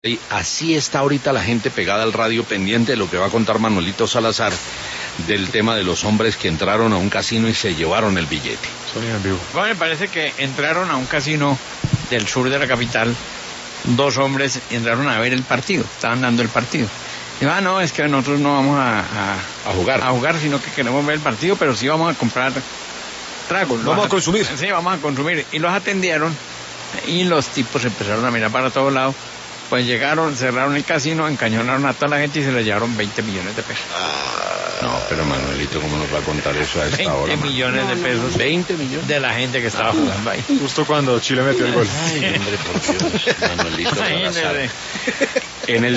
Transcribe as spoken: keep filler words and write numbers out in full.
Y así está ahorita la gente pegada al radio, pendiente de lo que va a contar Manuelito Salazar del tema de los hombres que entraron a un casino y se llevaron el billete. Sonido en vivo. Bueno, me parece que entraron a un casino del sur de la capital, dos hombres entraron a ver el partido, estaban dando el partido. Y ah, no, es que nosotros no vamos a, a, a jugar, a jugar, sino que queremos ver el partido, pero sí vamos a comprar tragos. Vamos a consumir. Sí, vamos a consumir. Y los atendieron y los tipos empezaron a mirar para todos lados. Pues llegaron, cerraron el casino, encañonaron a toda la gente y se les llevaron veinte millones de pesos. Ah, no, pero Manuelito, ¿cómo nos va a contar eso a esta hora? veinte millones de pesos. veinte millones de la gente que estaba jugando ahí. Justo cuando Chile metió el gol. Ay, hombre, por Dios, Manuelito Salazar. En el